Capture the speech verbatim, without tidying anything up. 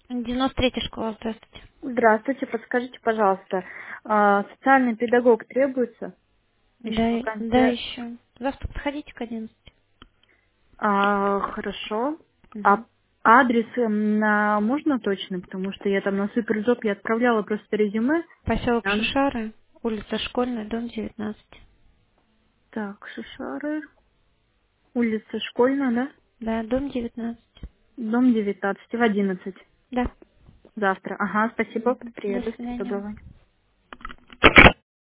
девяносто третья школа, здравствуйте. Здравствуйте, подскажите, пожалуйста, а, социальный педагог требуется? Еще Да, да, вакансия. еще. Завтра подходите к одиннадцати. А, хорошо. А Угу. адрес эм, на можно точно? Потому что я там на суперджоп я отправляла просто резюме. Поселок А, Шишары, улица Школьная, дом девятнадцать. Так, Шишары, улица Школьная, да? Да, дом девятнадцать. Дом девятнадцать в одиннадцать. Да. Завтра. Ага, спасибо, Мгм. До приеду. свидания. Доброго.